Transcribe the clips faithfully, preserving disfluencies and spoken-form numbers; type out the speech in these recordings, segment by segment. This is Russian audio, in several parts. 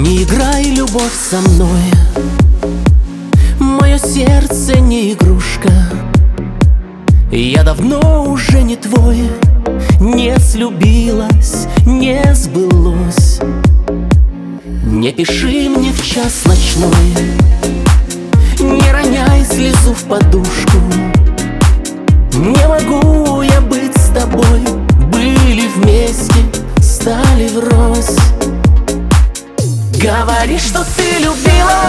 Не играй, любовь, со мной. Мое сердце не игрушка. Я давно уже не твой. Не слюбилась, не сбылось. Не пиши мне в час ночной, не роняй слезу в подушку. Не могу я быть с тобой. Были вместе, стали врозь. Говори, что ты любила,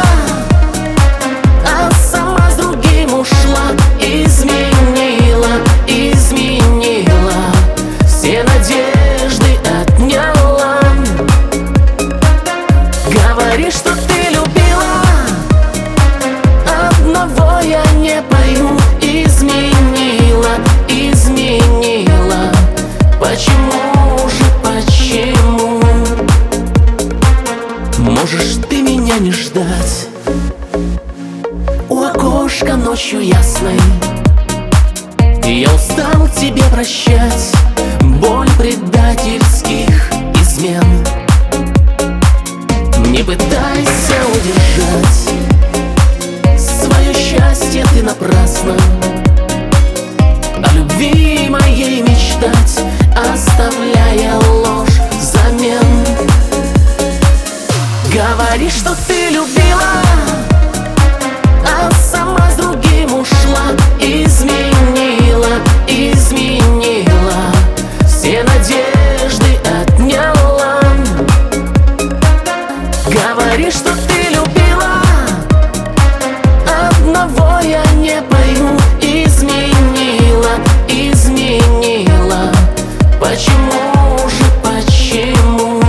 а сама с другим ушла. Изменила, изменила, все надежды отняла. Говори, что ты любила, одного я не пойму. Изменила, изменила, почему же, почему? Можешь ты меня не ждать у окошка ночью ясной. Я устал тебе прощать боль предательских измен. Не пытайся удержать свое счастье ты напрасно. О любви моей мечтать, оставляя ложь взамен. Говори, что ты любила, а сама с другим ушла. Изменила, изменила, все надежды отняла. Говори, что ты любила, одного я не пойму. Изменила, изменила, почему же, почему?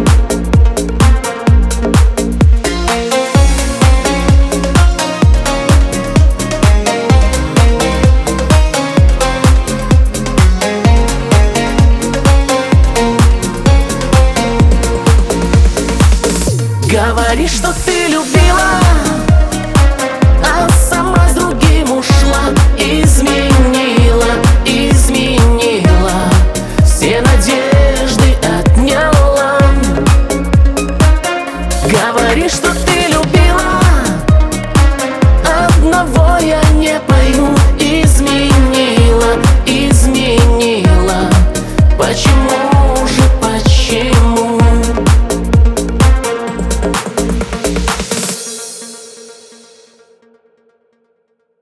Говори, что ты любила, а сама с другим ушла. Изменила, изменила, все надежды отняла. Говори, что ты любила, одного я не пойму. Изменила, изменила, почему?